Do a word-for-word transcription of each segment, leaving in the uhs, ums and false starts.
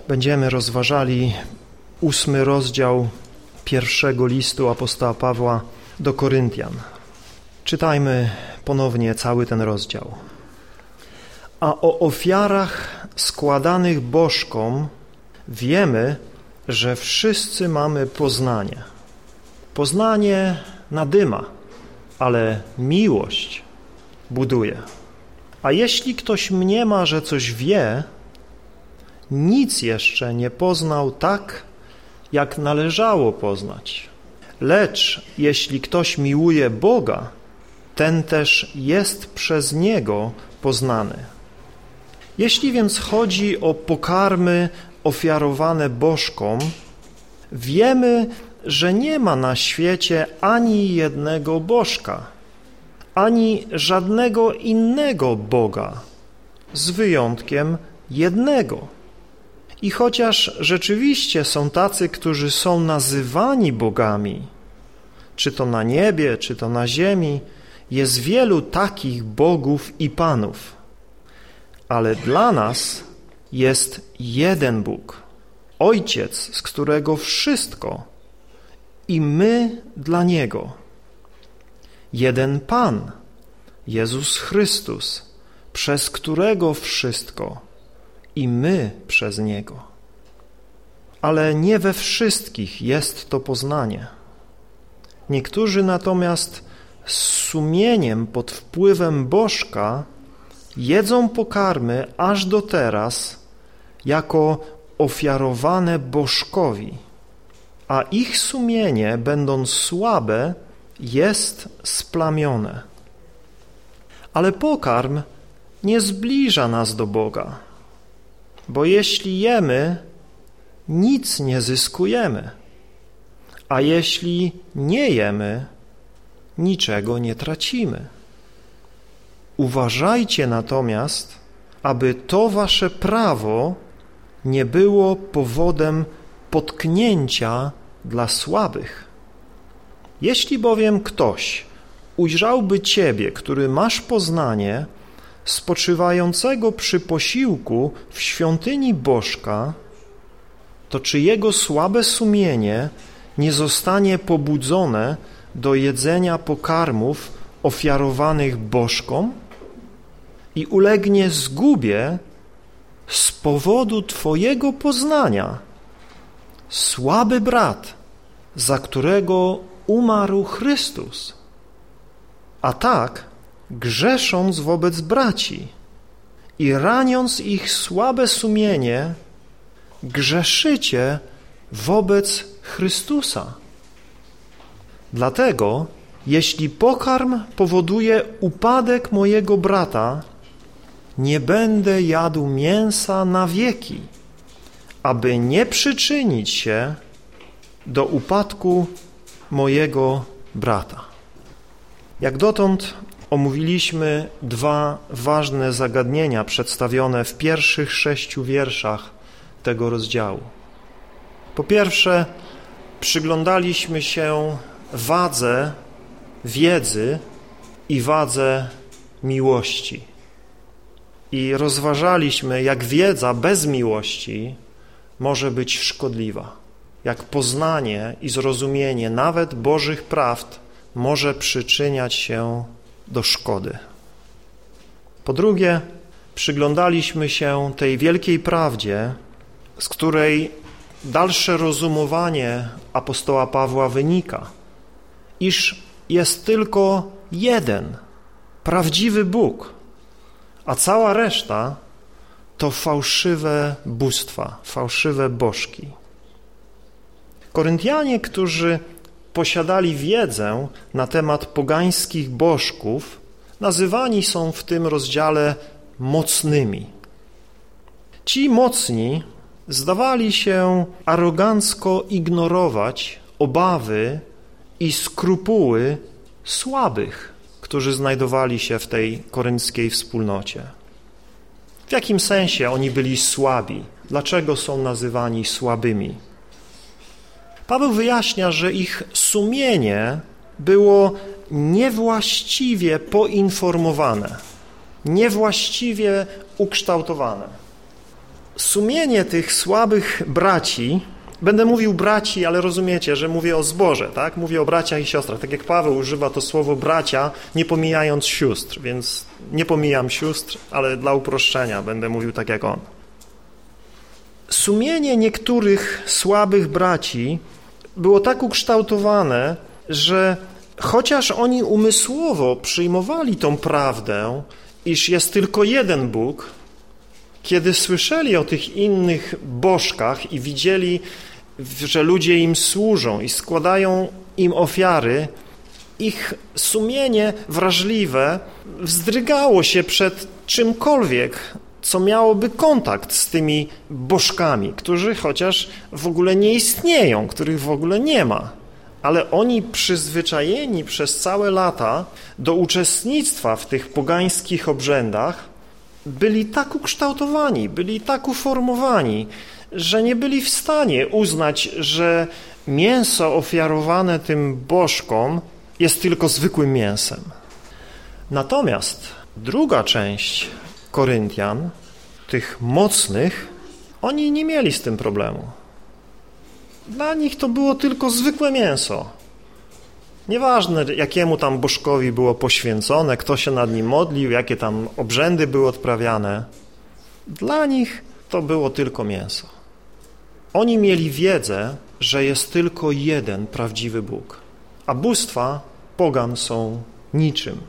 Będziemy rozważali ósmy rozdział pierwszego listu apostoła Pawła do Koryntian. Czytajmy ponownie cały ten rozdział. A o ofiarach składanych bożkom wiemy, że wszyscy mamy poznanie. Poznanie nadyma, ale miłość buduje. A jeśli ktoś mniema, że coś wie, nic jeszcze nie poznał tak, jak należało poznać. Lecz jeśli ktoś miłuje Boga, ten też jest przez Niego poznany. Jeśli więc chodzi o pokarmy ofiarowane bożkom, wiemy, że nie ma na świecie ani jednego bożka, ani żadnego innego Boga, z wyjątkiem jednego. I chociaż rzeczywiście są tacy, którzy są nazywani bogami, czy to na niebie, czy to na ziemi, jest wielu takich bogów i panów, ale dla nas jest jeden Bóg, Ojciec, z którego wszystko i my dla Niego. Jeden Pan, Jezus Chrystus, przez którego wszystko i my przez Niego. Ale nie we wszystkich jest to poznanie. Niektórzy natomiast z sumieniem pod wpływem bożka jedzą pokarmy aż do teraz jako ofiarowane bożkowi, a ich sumienie, będąc słabe, jest splamione. Ale pokarm nie zbliża nas do Boga, bo jeśli jemy, nic nie zyskujemy, a jeśli nie jemy, niczego nie tracimy. Uważajcie natomiast, aby to wasze prawo nie było powodem potknięcia dla słabych. Jeśli bowiem ktoś ujrzałby ciebie, który masz poznanie, spoczywającego przy posiłku w świątyni bożka, to czy jego słabe sumienie nie zostanie pobudzone do jedzenia pokarmów ofiarowanych bożkom i ulegnie zgubie z powodu twojego poznania? Słaby brat, za którego umarł Chrystus, a tak grzesząc wobec braci i raniąc ich słabe sumienie, grzeszycie wobec Chrystusa. Dlatego, jeśli pokarm powoduje upadek mojego brata, nie będę jadł mięsa na wieki, aby nie przyczynić się do upadku mojego brata. Jak dotąd omówiliśmy dwa ważne zagadnienia przedstawione w pierwszych sześciu wierszach tego rozdziału. Po pierwsze, przyglądaliśmy się wadze wiedzy i wadze miłości. I rozważaliśmy, jak wiedza bez miłości może być szkodliwa. Jak poznanie i zrozumienie nawet Bożych prawd może przyczyniać się do szkody. Po drugie, przyglądaliśmy się tej wielkiej prawdzie, z której dalsze rozumowanie apostoła Pawła wynika, iż jest tylko jeden, prawdziwy Bóg, a cała reszta to fałszywe bóstwa, fałszywe bożki. Koryntianie, którzy posiadali wiedzę na temat pogańskich bożków, nazywani są w tym rozdziale mocnymi. Ci mocni zdawali się arogancko ignorować obawy i skrupuły słabych, którzy znajdowali się w tej korynckiej wspólnocie. W jakim sensie oni byli słabi? Dlaczego są nazywani słabymi? Paweł wyjaśnia, że ich sumienie było niewłaściwie poinformowane, niewłaściwie ukształtowane. Sumienie tych słabych braci, będę mówił braci, ale rozumiecie, że mówię o zborze, tak? Mówię o braciach i siostrach. Tak jak Paweł używa to słowo bracia, nie pomijając sióstr, więc nie pomijam sióstr, ale dla uproszczenia będę mówił tak jak on. Sumienie niektórych słabych braci było tak ukształtowane, że chociaż oni umysłowo przyjmowali tą prawdę, iż jest tylko jeden Bóg, kiedy słyszeli o tych innych bożkach i widzieli, że ludzie im służą i składają im ofiary, ich sumienie wrażliwe wzdrygało się przed czymkolwiek, co miałoby kontakt z tymi bożkami, którzy chociaż w ogóle nie istnieją, których w ogóle nie ma. Ale oni przyzwyczajeni przez całe lata do uczestnictwa w tych pogańskich obrzędach byli tak ukształtowani, byli tak uformowani, że nie byli w stanie uznać, że mięso ofiarowane tym bożkom jest tylko zwykłym mięsem. Natomiast druga część Koryntian, tych mocnych, oni nie mieli z tym problemu. Dla nich to było tylko zwykłe mięso. Nieważne, jakiemu tam bożkowi było poświęcone, kto się nad nim modlił, jakie tam obrzędy były odprawiane. Dla nich to było tylko mięso. Oni mieli wiedzę, że jest tylko jeden prawdziwy Bóg, a bóstwa pogan są niczym.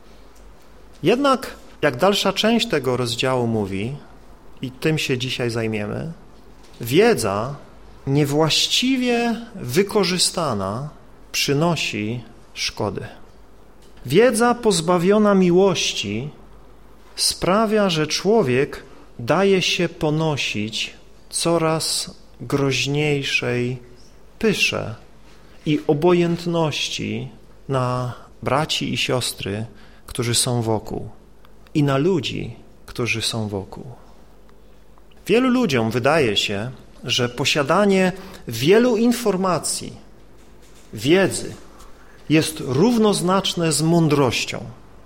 Jednak, jak dalsza część tego rozdziału mówi, i tym się dzisiaj zajmiemy, wiedza niewłaściwie wykorzystana przynosi szkody. Wiedza pozbawiona miłości sprawia, że człowiek daje się ponosić coraz groźniejszej pysze i obojętności na braci i siostry, którzy są wokół, i na ludzi, którzy są wokół. Wielu ludziom wydaje się, że posiadanie wielu informacji, wiedzy jest równoznaczne z mądrością.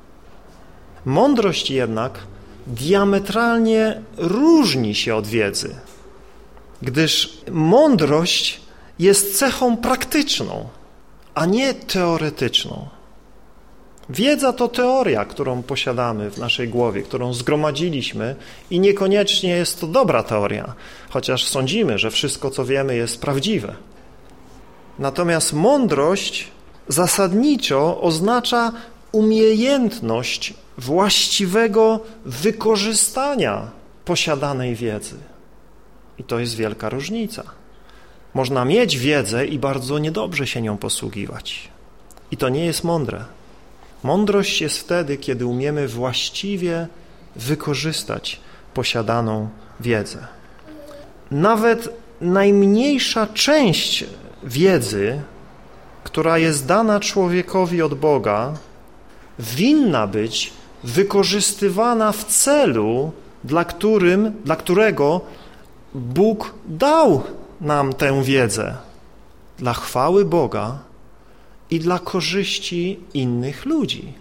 Mądrość jednak diametralnie różni się od wiedzy, gdyż mądrość jest cechą praktyczną, a nie teoretyczną. Wiedza to teoria, którą posiadamy w naszej głowie, którą zgromadziliśmy i niekoniecznie jest to dobra teoria, chociaż sądzimy, że wszystko, co wiemy, jest prawdziwe. Natomiast mądrość zasadniczo oznacza umiejętność właściwego wykorzystania posiadanej wiedzy. I to jest wielka różnica. Można mieć wiedzę i bardzo niedobrze się nią posługiwać. I to nie jest mądre. Mądrość jest wtedy, kiedy umiemy właściwie wykorzystać posiadaną wiedzę. Nawet najmniejsza część wiedzy, która jest dana człowiekowi od Boga, winna być wykorzystywana w celu, dla, którym, dla którego Bóg dał nam tę wiedzę, dla chwały Boga i dla korzyści innych ludzi.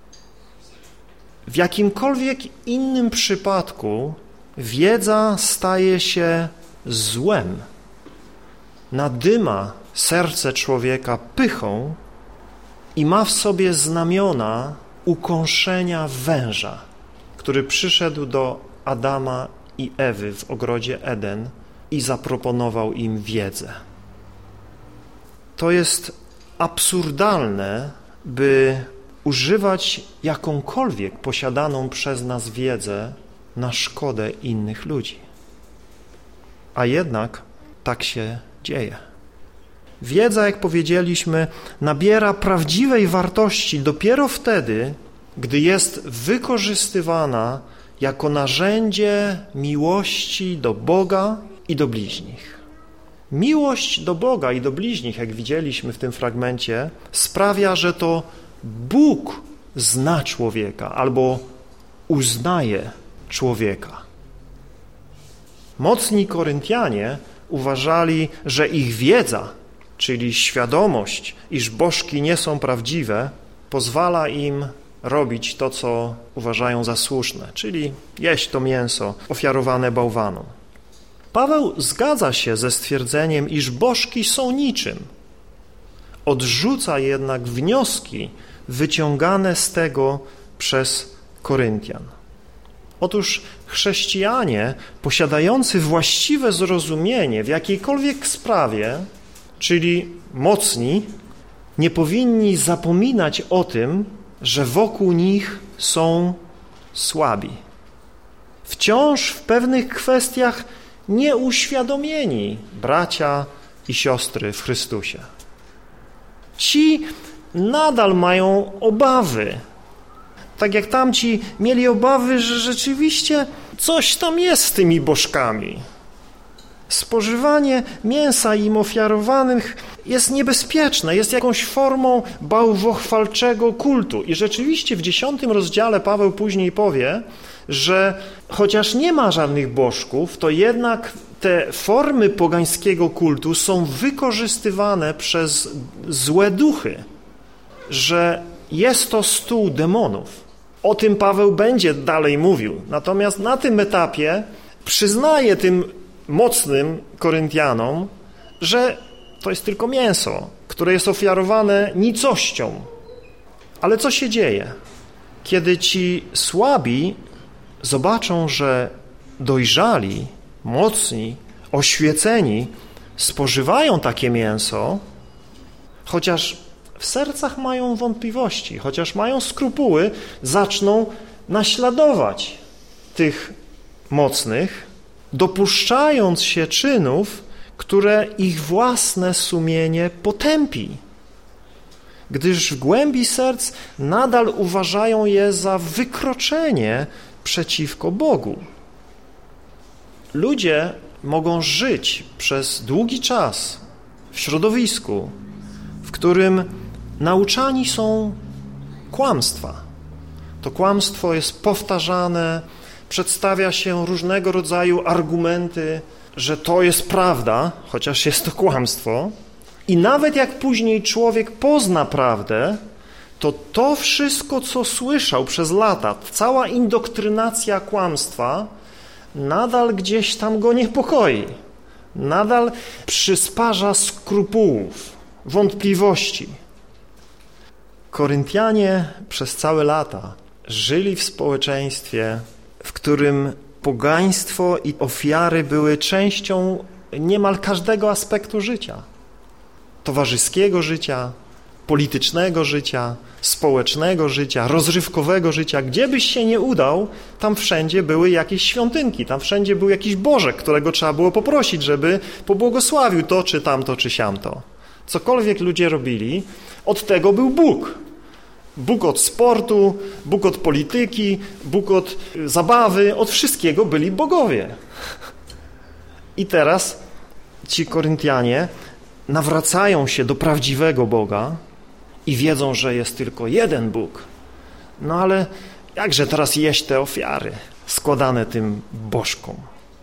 W jakimkolwiek innym przypadku wiedza staje się złem, nadyma serce człowieka pychą i ma w sobie znamiona ukąszenia węża, który przyszedł do Adama i Ewy w ogrodzie Eden i zaproponował im wiedzę. To jest absurdalne, by używać jakąkolwiek posiadaną przez nas wiedzę na szkodę innych ludzi. A jednak tak się dzieje. Wiedza, jak powiedzieliśmy, nabiera prawdziwej wartości dopiero wtedy, gdy jest wykorzystywana jako narzędzie miłości do Boga i do bliźnich. Miłość do Boga i do bliźnich, jak widzieliśmy w tym fragmencie, sprawia, że to Bóg zna człowieka albo uznaje człowieka. Mocni Koryntianie uważali, że ich wiedza, czyli świadomość, iż bożki nie są prawdziwe, pozwala im robić to, co uważają za słuszne, czyli jeść to mięso ofiarowane bałwanom. Paweł zgadza się ze stwierdzeniem, iż bożki są niczym. Odrzuca jednak wnioski wyciągane z tego przez Koryntian. Otóż chrześcijanie posiadający właściwe zrozumienie w jakiejkolwiek sprawie, czyli mocni, nie powinni zapominać o tym, że wokół nich są słabi. Wciąż w pewnych kwestiach nieuświadomieni bracia i siostry w Chrystusie. Ci nadal mają obawy. Tak jak tamci mieli obawy, że rzeczywiście coś tam jest z tymi bożkami. Spożywanie mięsa im ofiarowanych jest niebezpieczne, jest jakąś formą bałwochwalczego kultu. I rzeczywiście w dziesiątym rozdziale Paweł później powie, że chociaż nie ma żadnych bożków, to jednak te formy pogańskiego kultu są wykorzystywane przez złe duchy, że jest to stół demonów. O tym Paweł będzie dalej mówił. Natomiast na tym etapie przyznaje tym mocnym Koryntianom, że to jest tylko mięso, które jest ofiarowane nicością. Ale co się dzieje? Kiedy ci słabi zobaczą, że dojrzali, mocni, oświeceni spożywają takie mięso, chociaż w sercach mają wątpliwości, chociaż mają skrupuły, zaczną naśladować tych mocnych, dopuszczając się czynów, które ich własne sumienie potępi, gdyż w głębi serc nadal uważają je za wykroczenie przeciwko Bogu. Ludzie mogą żyć przez długi czas w środowisku, w którym nauczani są kłamstwa. To kłamstwo jest powtarzane, przedstawia się różnego rodzaju argumenty, że to jest prawda, chociaż jest to kłamstwo. I nawet jak później człowiek pozna prawdę, to to wszystko, co słyszał przez lata, cała indoktrynacja kłamstwa, nadal gdzieś tam go niepokoi. Nadal przysparza skrupułów, wątpliwości. Koryntianie przez całe lata żyli w społeczeństwie, w którym pogaństwo i ofiary były częścią niemal każdego aspektu życia. Towarzyskiego życia, politycznego życia, społecznego życia, rozrywkowego życia. Gdzie byś się nie udał, tam wszędzie były jakieś świątynki, tam wszędzie był jakiś bożek, którego trzeba było poprosić, żeby pobłogosławił to, czy tamto, czy siamto. Cokolwiek ludzie robili, od tego był Bóg. Bóg od sportu, Bóg od polityki, Bóg od zabawy, od wszystkiego byli bogowie. I teraz ci Koryntianie nawracają się do prawdziwego Boga i wiedzą, że jest tylko jeden Bóg. No ale jakże teraz jeść te ofiary składane tym bożkom?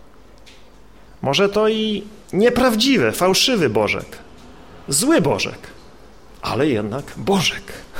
Może to i nieprawdziwe, fałszywy bożek, zły bożek, ale jednak bożek.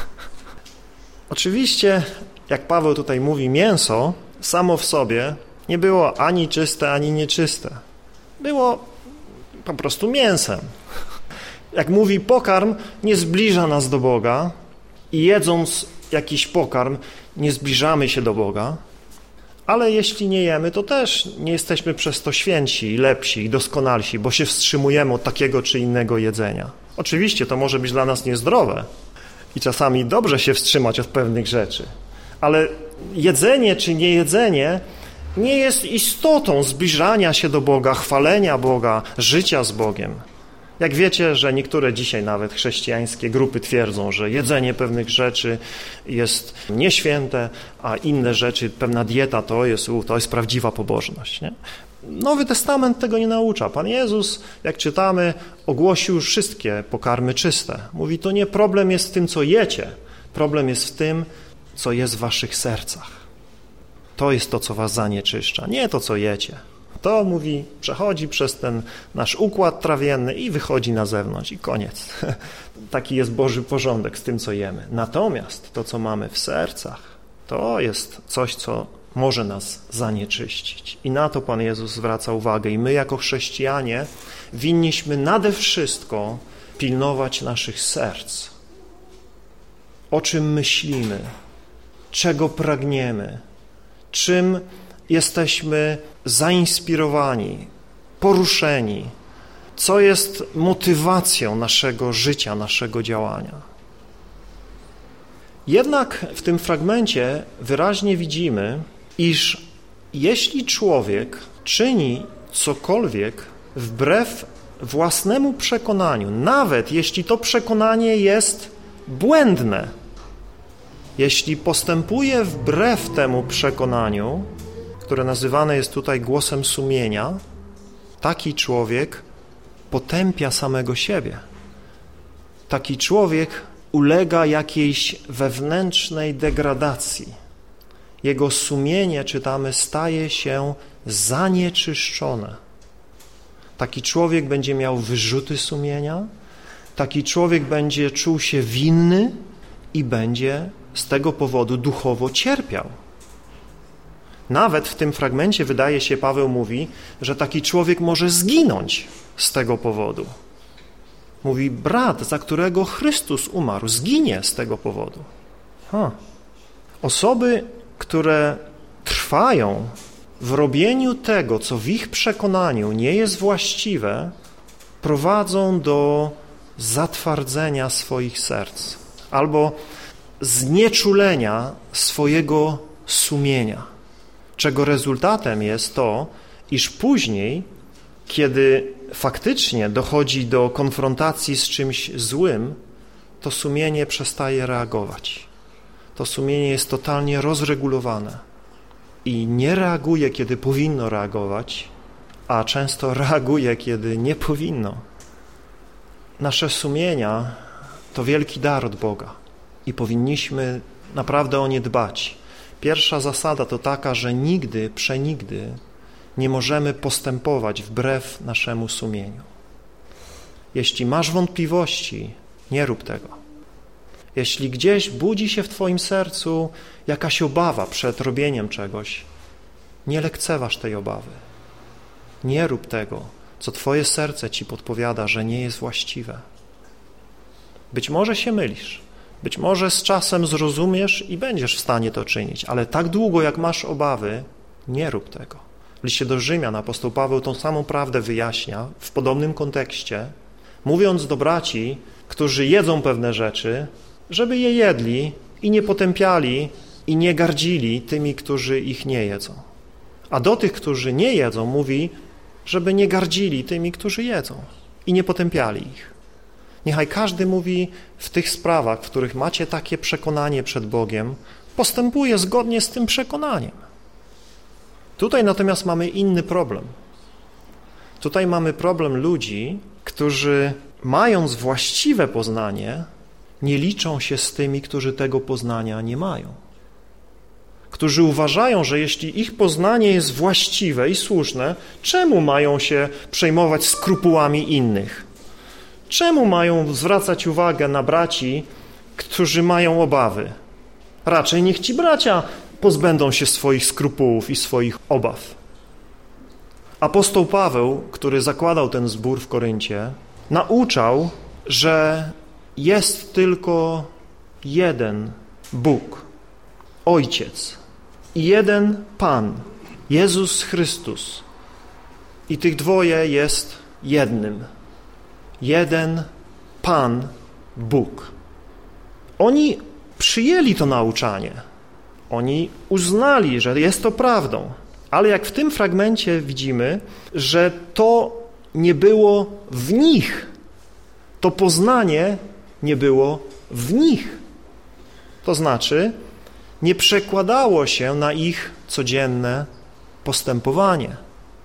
Oczywiście, jak Paweł tutaj mówi, mięso samo w sobie nie było ani czyste, ani nieczyste. Było po prostu mięsem. Jak mówi, pokarm nie zbliża nas do Boga i jedząc jakiś pokarm nie zbliżamy się do Boga, ale jeśli nie jemy, to też nie jesteśmy przez to święci, lepsi i doskonalsi, bo się wstrzymujemy od takiego czy innego jedzenia. Oczywiście to może być dla nas niezdrowe i czasami dobrze się wstrzymać od pewnych rzeczy, ale jedzenie czy niejedzenie nie jest istotą zbliżania się do Boga, chwalenia Boga, życia z Bogiem. Jak wiecie, że niektóre dzisiaj nawet chrześcijańskie grupy twierdzą, że jedzenie pewnych rzeczy jest nieświęte, a inne rzeczy, pewna dieta to jest, to jest prawdziwa pobożność. Nie? Nowy Testament tego nie naucza. Pan Jezus, jak czytamy, ogłosił wszystkie pokarmy czyste. Mówi, to nie problem jest w tym, co jecie, problem jest w tym, co jest w waszych sercach. To jest to, co was zanieczyszcza, nie to, co jecie. To, mówi, przechodzi przez ten nasz układ trawienny i wychodzi na zewnątrz i koniec. Taki jest Boży porządek z tym, co jemy. Natomiast to, co mamy w sercach, to jest coś, co może nas zanieczyścić. I na to Pan Jezus zwraca uwagę. I my jako chrześcijanie winniśmy nade wszystko pilnować naszych serc. O czym myślimy, czego pragniemy, czym jesteśmy zainspirowani, poruszeni, co jest motywacją naszego życia, naszego działania. Jednak w tym fragmencie wyraźnie widzimy, iż jeśli człowiek czyni cokolwiek wbrew własnemu przekonaniu, nawet jeśli to przekonanie jest błędne, jeśli postępuje wbrew temu przekonaniu, które nazywane jest tutaj głosem sumienia, taki człowiek potępia samego siebie. Taki człowiek ulega jakiejś wewnętrznej degradacji. Jego sumienie, czytamy, staje się zanieczyszczone. Taki człowiek będzie miał wyrzuty sumienia, taki człowiek będzie czuł się winny i będzie z tego powodu duchowo cierpiał. Nawet w tym fragmencie, wydaje się, Paweł mówi, że taki człowiek może zginąć z tego powodu. Mówi, brat, za którego Chrystus umarł, zginie z tego powodu. Ha. Osoby, które trwają w robieniu tego, co w ich przekonaniu nie jest właściwe, prowadzą do zatwardzenia swoich serc albo znieczulenia swojego sumienia, czego rezultatem jest to, iż później, kiedy faktycznie dochodzi do konfrontacji z czymś złym, to sumienie przestaje reagować. To sumienie jest totalnie rozregulowane i nie reaguje, kiedy powinno reagować, a często reaguje, kiedy nie powinno. Nasze sumienia to wielki dar od Boga i powinniśmy naprawdę o nie dbać. Pierwsza zasada to taka, że nigdy, przenigdy nie możemy postępować wbrew naszemu sumieniu. Jeśli masz wątpliwości, nie rób tego. Jeśli gdzieś budzi się w twoim sercu jakaś obawa przed robieniem czegoś, nie lekceważ tej obawy. Nie rób tego, co twoje serce ci podpowiada, że nie jest właściwe. Być może się mylisz, być może z czasem zrozumiesz i będziesz w stanie to czynić, ale tak długo, jak masz obawy, nie rób tego. W liście do Rzymian apostoł Paweł tą samą prawdę wyjaśnia w podobnym kontekście, mówiąc do braci, którzy jedzą pewne rzeczy, żeby je jedli i nie potępiali i nie gardzili tymi, którzy ich nie jedzą. A do tych, którzy nie jedzą, mówi, żeby nie gardzili tymi, którzy jedzą i nie potępiali ich. Niechaj każdy mówi w tych sprawach, w których macie takie przekonanie przed Bogiem, postępuje zgodnie z tym przekonaniem. Tutaj natomiast mamy inny problem. Tutaj mamy problem ludzi, którzy mając właściwe poznanie, nie liczą się z tymi, którzy tego poznania nie mają. Którzy uważają, że jeśli ich poznanie jest właściwe i słuszne, czemu mają się przejmować skrupułami innych? Czemu mają zwracać uwagę na braci, którzy mają obawy? Raczej niech ci bracia pozbędą się swoich skrupułów i swoich obaw. Apostoł Paweł, który zakładał ten zbór w Koryncie, nauczał, że jest tylko jeden Bóg, Ojciec i jeden Pan, Jezus Chrystus. I tych dwoje jest jednym. Jeden Pan, Bóg. Oni przyjęli to nauczanie. Oni uznali, że jest to prawdą. Ale jak w tym fragmencie widzimy, że to nie było w nich. To poznanie nie było w nich. To znaczy, nie przekładało się na ich codzienne postępowanie.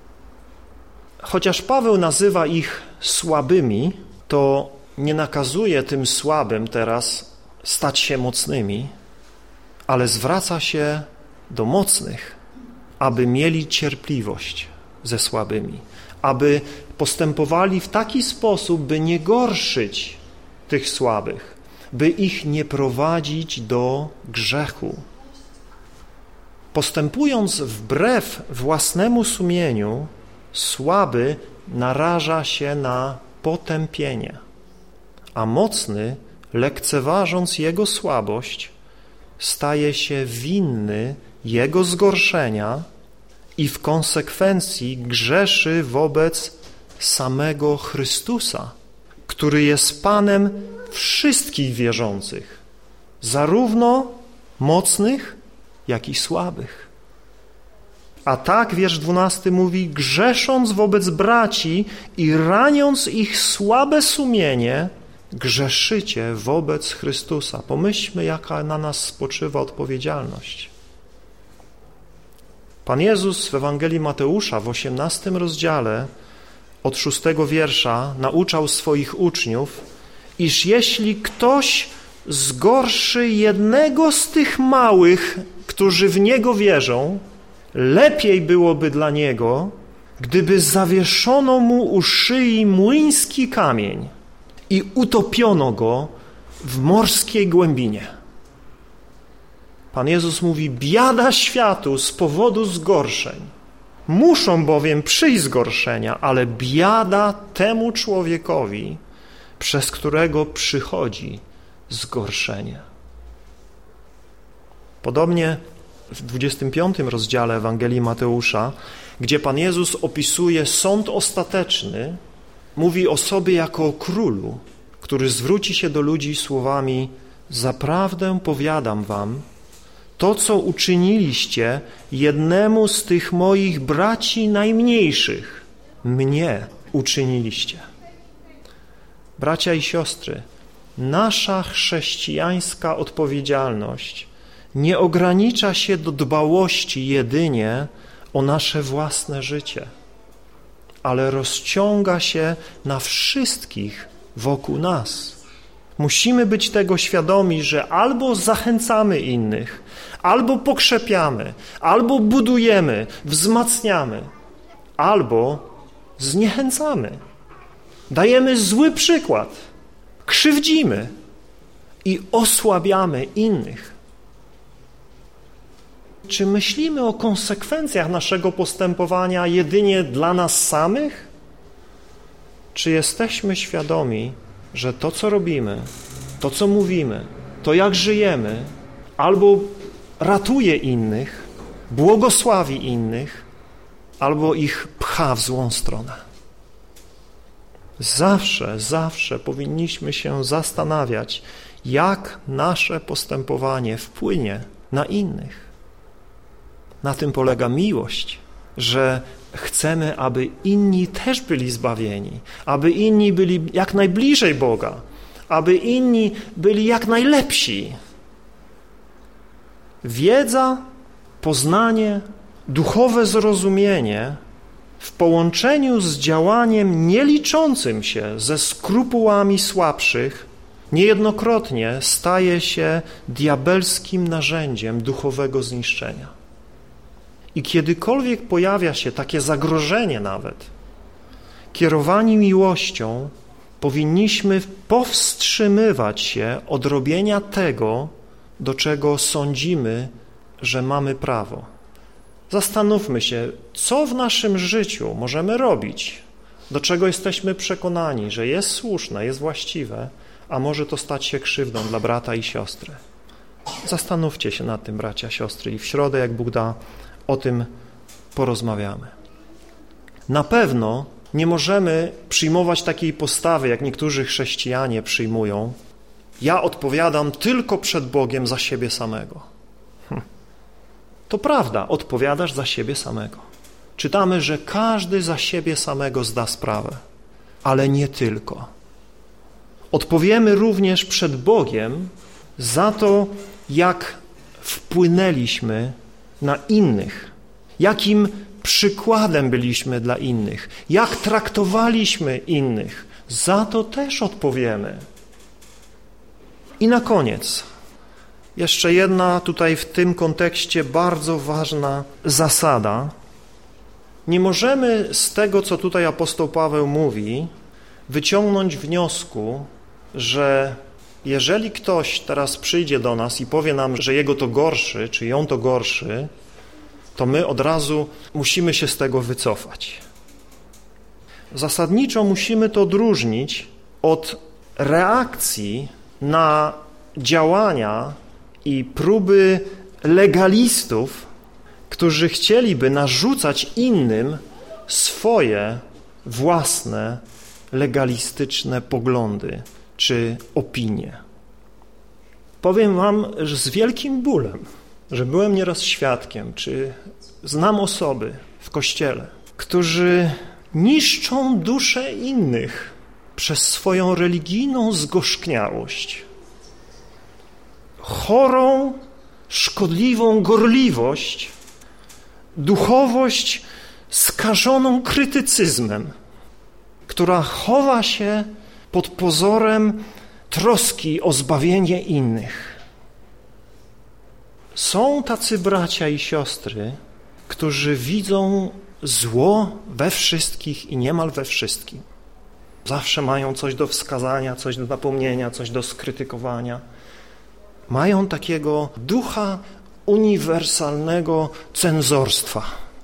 Chociaż Paweł nazywa ich słabymi, to nie nakazuje tym słabym teraz stać się mocnymi, ale zwraca się do mocnych, aby mieli cierpliwość ze słabymi, aby postępowali w taki sposób, by nie gorszyć tych słabych, by ich nie prowadzić do grzechu. Postępując wbrew własnemu sumieniu, słaby naraża się na potępienie, a mocny, lekceważąc jego słabość, staje się winny jego zgorszenia i w konsekwencji grzeszy wobec samego Chrystusa, który jest Panem wszystkich wierzących, zarówno mocnych, jak i słabych. A tak wiersz dwunasty mówi, grzesząc wobec braci i raniąc ich słabe sumienie, grzeszycie wobec Chrystusa. Pomyślmy, jaka na nas spoczywa odpowiedzialność. Pan Jezus w Ewangelii Mateusza w osiemnastym rozdziale od szóstego wiersza nauczał swoich uczniów, iż jeśli ktoś zgorszy jednego z tych małych, którzy w Niego wierzą, lepiej byłoby dla niego, gdyby zawieszono mu u szyi młyński kamień i utopiono go w morskiej głębinie. Pan Jezus mówi, biada światu z powodu zgorszeń. Muszą bowiem przyjść zgorszenia, ale biada temu człowiekowi, przez którego przychodzi zgorszenie. Podobnie w dwudziestym piątym rozdziale Ewangelii Mateusza, gdzie Pan Jezus opisuje sąd ostateczny, mówi o sobie jako o królu, który zwróci się do ludzi słowami: zaprawdę powiadam wam, to, co uczyniliście jednemu z tych moich braci najmniejszych, mnie uczyniliście. Bracia i siostry, nasza chrześcijańska odpowiedzialność nie ogranicza się do dbałości jedynie o nasze własne życie, ale rozciąga się na wszystkich wokół nas. Musimy być tego świadomi, że albo zachęcamy innych, albo pokrzepiamy, albo budujemy, wzmacniamy, albo zniechęcamy. Dajemy zły przykład, krzywdzimy i osłabiamy innych. Czy myślimy o konsekwencjach naszego postępowania jedynie dla nas samych? Czy jesteśmy świadomi, że to, co robimy, to, co mówimy, to, jak żyjemy, albo ratuje innych, błogosławi innych, albo ich pcha w złą stronę? Zawsze, zawsze powinniśmy się zastanawiać, jak nasze postępowanie wpłynie na innych. Na tym polega miłość, że chcemy, aby inni też byli zbawieni, aby inni byli jak najbliżej Boga, aby inni byli jak najlepsi. Wiedza, poznanie, duchowe zrozumienie w połączeniu z działaniem nieliczącym się ze skrupułami słabszych niejednokrotnie staje się diabelskim narzędziem duchowego zniszczenia. I kiedykolwiek pojawia się takie zagrożenie nawet, kierowani miłością, powinniśmy powstrzymywać się od robienia tego, do czego sądzimy, że mamy prawo. Zastanówmy się, co w naszym życiu możemy robić, do czego jesteśmy przekonani, że jest słuszne, jest właściwe, a może to stać się krzywdą dla brata i siostry. Zastanówcie się nad tym, bracia, siostry, i w środę, jak Bóg da, o tym porozmawiamy. Na pewno nie możemy przyjmować takiej postawy, jak niektórzy chrześcijanie przyjmują. Ja odpowiadam tylko przed Bogiem za siebie samego. Hm. To prawda, odpowiadasz za siebie samego. Czytamy, że każdy za siebie samego zda sprawę, ale nie tylko. Odpowiemy również przed Bogiem za to, jak wpłynęliśmy na innych, jakim przykładem byliśmy dla innych, jak traktowaliśmy innych. Za to też odpowiemy. I na koniec jeszcze jedna tutaj w tym kontekście bardzo ważna zasada. Nie możemy z tego, co tutaj apostoł Paweł mówi, wyciągnąć wniosku, że jeżeli ktoś teraz przyjdzie do nas i powie nam, że jego to gorszy, czy ją to gorszy, to my od razu musimy się z tego wycofać. Zasadniczo musimy to odróżnić od reakcji na działania i próby legalistów, którzy chcieliby narzucać innym swoje własne legalistyczne poglądy czy opinie. Powiem wam, że z wielkim bólem, że byłem nieraz świadkiem, czy znam osoby w Kościele, którzy niszczą duszę innych przez swoją religijną zgorzkniałość, chorą, szkodliwą gorliwość, duchowość skażoną krytycyzmem, która chowa się pod pozorem troski o zbawienie innych. Są tacy bracia i siostry, którzy widzą zło we wszystkich i niemal we wszystkim. Zawsze mają coś do wskazania, coś do napomnienia, coś do skrytykowania. Mają takiego ducha uniwersalnego cenzorstwa.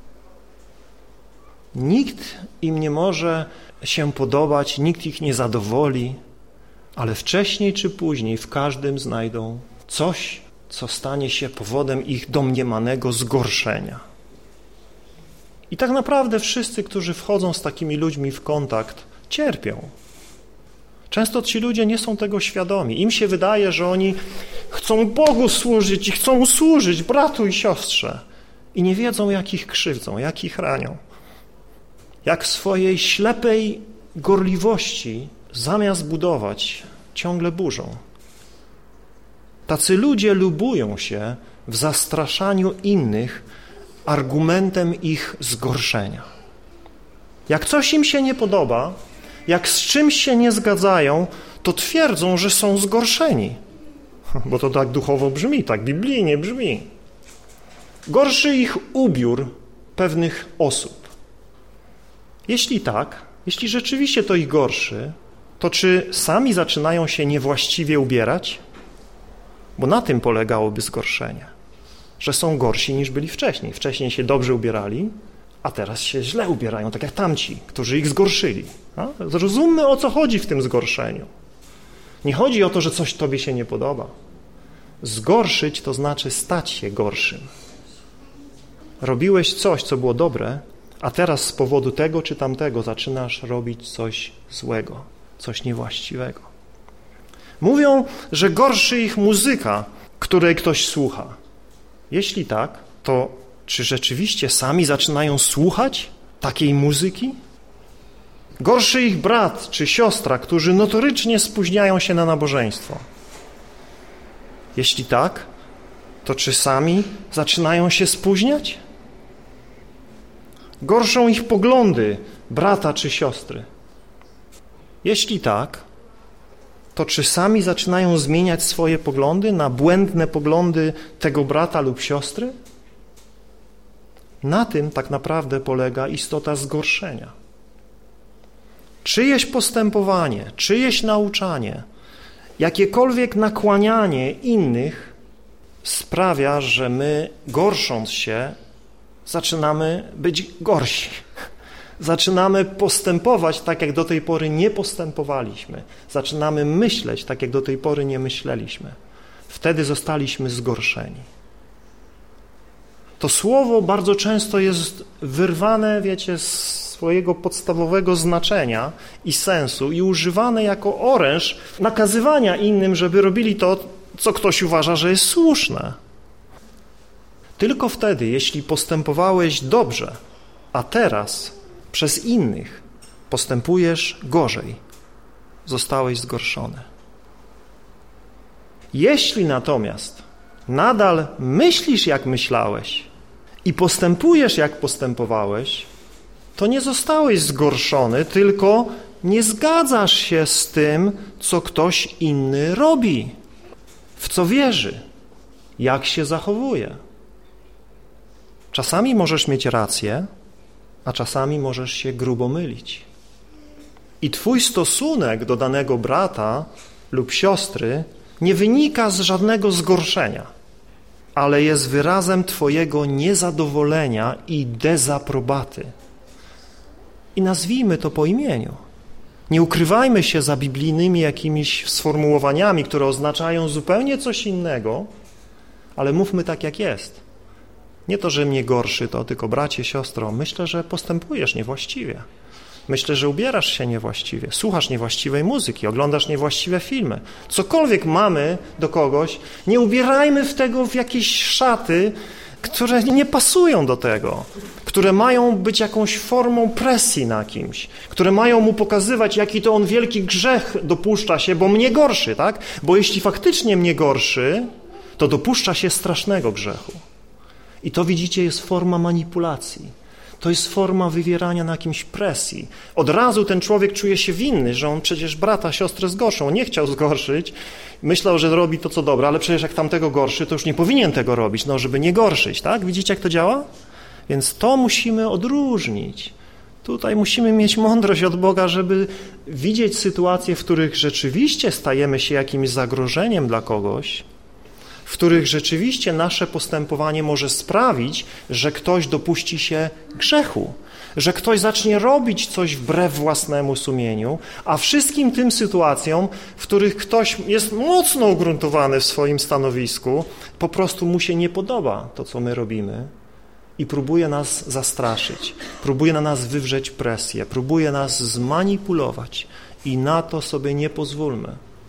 Nikt im nie może się podobać, nikt ich nie zadowoli, ale wcześniej czy później w każdym znajdą coś, co stanie się powodem ich domniemanego zgorszenia. I tak naprawdę wszyscy, którzy wchodzą z takimi ludźmi w kontakt, cierpią. Często ci ludzie nie są tego świadomi. Im się wydaje, że oni chcą Bogu służyć i chcą służyć bratu i siostrze i nie wiedzą, jak ich krzywdzą, jak ich ranią. Jak w swojej ślepej gorliwości zamiast budować, ciągle burzą. Tacy ludzie lubują się w zastraszaniu innych argumentem ich zgorszenia. Jak coś im się nie podoba, jak z czymś się nie zgadzają, to twierdzą, że są zgorszeni. Bo to tak duchowo brzmi, tak biblijnie brzmi. Gorszy ich ubiór pewnych osób. Jeśli tak, jeśli rzeczywiście to ich gorszy, to czy sami zaczynają się niewłaściwie ubierać? Bo na tym polegałoby zgorszenie, że są gorsi niż byli wcześniej. Wcześniej się dobrze ubierali, a teraz się źle ubierają, tak jak tamci, którzy ich zgorszyli. A? Zrozummy, o co chodzi w tym zgorszeniu. Nie chodzi o to, że coś tobie się nie podoba. Zgorszyć to znaczy stać się gorszym. Robiłeś coś, co było dobre, a teraz z powodu tego czy tamtego zaczynasz robić coś złego, coś niewłaściwego. Mówią, że gorszy ich muzyka, której ktoś słucha. Jeśli tak, to czy rzeczywiście sami zaczynają słuchać takiej muzyki? Gorszy ich brat czy siostra, którzy notorycznie spóźniają się na nabożeństwo. Jeśli tak, to czy sami zaczynają się spóźniać? Gorszą ich poglądy brata czy siostry. Jeśli tak, to czy sami zaczynają zmieniać swoje poglądy na błędne poglądy tego brata lub siostry? Na tym tak naprawdę polega istota zgorszenia. Czyjeś postępowanie, czyjeś nauczanie, jakiekolwiek nakłanianie innych sprawia, że my, gorsząc się, zaczynamy być gorsi. Zaczynamy postępować tak, jak do tej pory nie postępowaliśmy. Zaczynamy myśleć tak, jak do tej pory nie myśleliśmy. Wtedy zostaliśmy zgorszeni. To słowo bardzo często jest wyrwane, wiecie, z swojego podstawowego znaczenia i sensu i używane jako oręż nakazywania innym, żeby robili to, co ktoś uważa, że jest słuszne. Tylko wtedy, jeśli postępowałeś dobrze, a teraz przez innych postępujesz gorzej, zostałeś zgorszony. Jeśli natomiast nadal myślisz, jak myślałeś i postępujesz, jak postępowałeś, to nie zostałeś zgorszony, tylko nie zgadzasz się z tym, co ktoś inny robi, w co wierzy, jak się zachowuje. Czasami możesz mieć rację, a czasami możesz się grubo mylić. I twój stosunek do danego brata lub siostry nie wynika z żadnego zgorszenia. ale jest wyrazem twojego niezadowolenia i dezaprobaty. I nazwijmy to po imieniu. Nie ukrywajmy się za biblijnymi jakimiś sformułowaniami, które oznaczają zupełnie coś innego, ale mówmy tak, jak jest. Nie to, że mnie gorszy to, tylko bracie, siostro, myślę, że postępujesz niewłaściwie. Myślę, że ubierasz się niewłaściwie, słuchasz niewłaściwej muzyki, oglądasz niewłaściwe filmy. Cokolwiek mamy do kogoś, nie ubierajmy w tego w jakieś szaty, które nie pasują do tego, które mają być jakąś formą presji na kimś, które mają mu pokazywać, jaki to on wielki grzech dopuszcza się, bo mnie gorszy, tak? Bo jeśli faktycznie mnie gorszy, to dopuszcza się strasznego grzechu. I to, widzicie, jest forma manipulacji. To jest forma wywierania na kimś presji. Od razu ten człowiek czuje się winny, że on przecież brata, siostrę zgorszą. On nie chciał zgorszyć, myślał, że robi to, co dobre, ale przecież jak tamtego gorszy, to już nie powinien tego robić, no żeby nie gorszyć, tak? Widzicie, jak to działa? Więc to musimy odróżnić. Tutaj musimy mieć mądrość od Boga, żeby widzieć sytuacje, w których rzeczywiście stajemy się jakimś zagrożeniem dla kogoś, w których rzeczywiście nasze postępowanie może sprawić, że ktoś dopuści się grzechu, że ktoś zacznie robić coś wbrew własnemu sumieniu, a wszystkim tym sytuacjom, w których ktoś jest mocno ugruntowany w swoim stanowisku, po prostu mu się nie podoba to, co my robimy i próbuje nas zastraszyć, próbuje na nas wywrzeć presję, próbuje nas zmanipulować i na to sobie nie pozwólmy.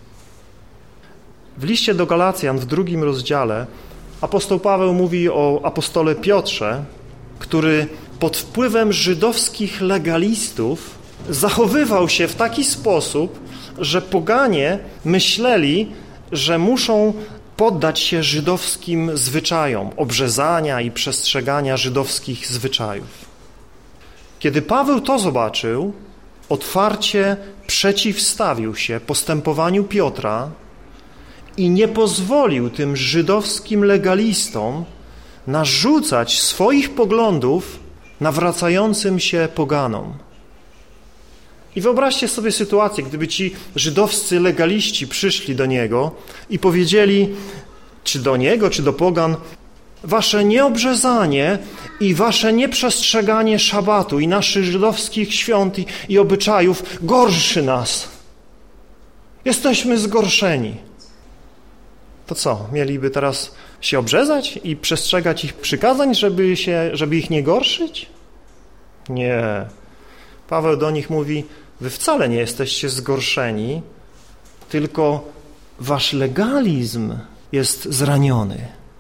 W liście do Galacjan w drugim rozdziale apostoł Paweł mówi o apostole Piotrze, który pod wpływem żydowskich legalistów zachowywał się w taki sposób, że poganie myśleli, że muszą poddać się żydowskim zwyczajom, obrzezania i przestrzegania żydowskich zwyczajów. Kiedy Paweł to zobaczył, otwarcie przeciwstawił się postępowaniu Piotra i nie pozwolił tym żydowskim legalistom narzucać swoich poglądów nawracającym się poganom. I wyobraźcie sobie sytuację, gdyby ci żydowscy legaliści przyszli do niego i powiedzieli, czy do niego, czy do pogan, wasze nieobrzezanie i wasze nieprzestrzeganie szabatu i naszych żydowskich świąt i, i obyczajów gorszy nas. Jesteśmy zgorszeni. To co, mieliby teraz się obrzezać i przestrzegać ich przykazań, żeby, się, żeby ich nie gorszyć? Nie. Paweł do nich mówi, wy wcale nie jesteście zgorszeni, tylko wasz legalizm jest zraniony.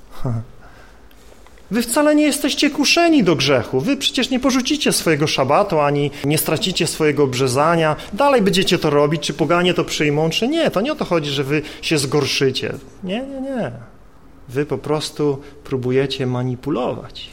Wy wcale nie jesteście kuszeni do grzechu. Wy przecież nie porzucicie swojego szabatu, ani nie stracicie swojego obrzezania. Dalej będziecie to robić, czy poganie to przyjmą, czy nie. To nie o to chodzi, że wy się zgorszycie. Nie, nie, nie. Wy po prostu próbujecie manipulować.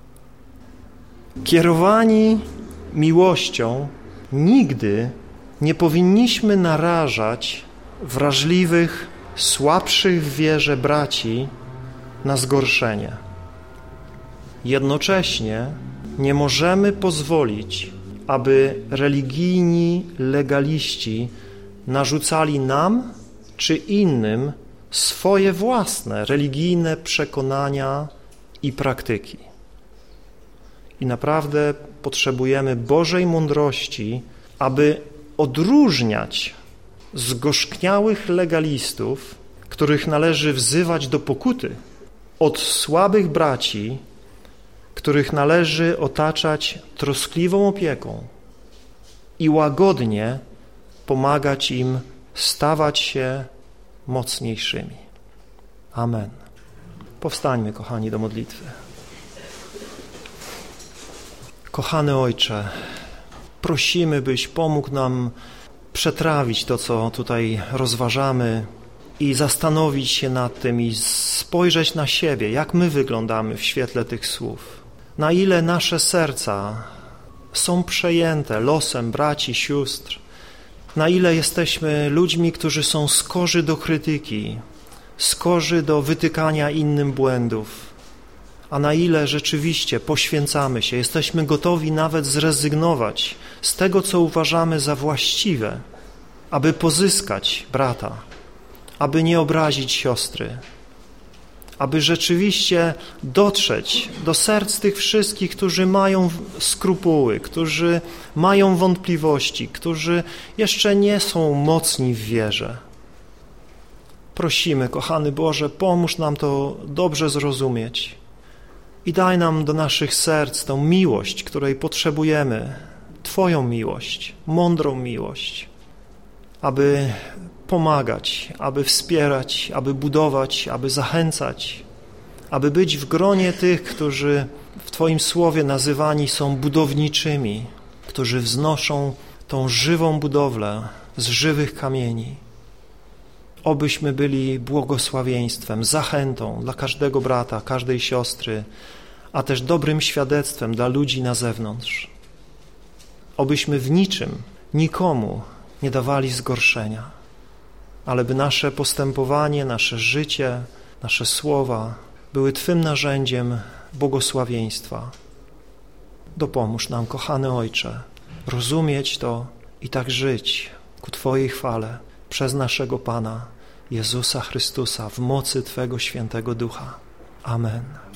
Kierowani miłością nigdy nie powinniśmy narażać wrażliwych, słabszych w wierze braci na zgorszenie. Jednocześnie nie możemy pozwolić, aby religijni legaliści narzucali nam czy innym swoje własne religijne przekonania i praktyki. I naprawdę potrzebujemy Bożej mądrości, aby odróżniać zgorzkniałych legalistów, których należy wzywać do pokuty, od słabych braci, których należy otaczać troskliwą opieką i łagodnie pomagać im stawać się mocniejszymi. Amen. Powstańmy, kochani, do modlitwy. Kochany Ojcze, prosimy, byś pomógł nam przetrawić to, co tutaj rozważamy i zastanowić się nad tym i spojrzeć na siebie, jak my wyglądamy w świetle tych słów. Na ile nasze serca są przejęte losem braci, sióstr, na ile jesteśmy ludźmi, którzy są skorzy do krytyki, skorzy do wytykania innym błędów, a na ile rzeczywiście poświęcamy się, jesteśmy gotowi nawet zrezygnować z tego, co uważamy za właściwe, aby pozyskać brata, aby nie obrazić siostry, aby rzeczywiście dotrzeć do serc tych wszystkich, którzy mają skrupuły, którzy mają wątpliwości, którzy jeszcze nie są mocni w wierze. Prosimy, kochany Boże, pomóż nam to dobrze zrozumieć i daj nam do naszych serc tą miłość, której potrzebujemy, Twoją miłość, mądrą miłość, aby pomagać, aby wspierać, aby budować, aby zachęcać, aby być w gronie tych, którzy w Twoim słowie nazywani są budowniczymi, którzy wznoszą tą żywą budowlę z żywych kamieni. Obyśmy byli błogosławieństwem, zachętą dla każdego brata, każdej siostry, a też dobrym świadectwem dla ludzi na zewnątrz. Obyśmy w niczym, nikomu nie dawali zgorszenia, ale by nasze postępowanie, nasze życie, nasze słowa były Twym narzędziem błogosławieństwa. Dopomóż nam, kochany Ojcze, rozumieć to i tak żyć ku Twojej chwale przez naszego Pana Jezusa Chrystusa w mocy Twego Świętego Ducha. Amen.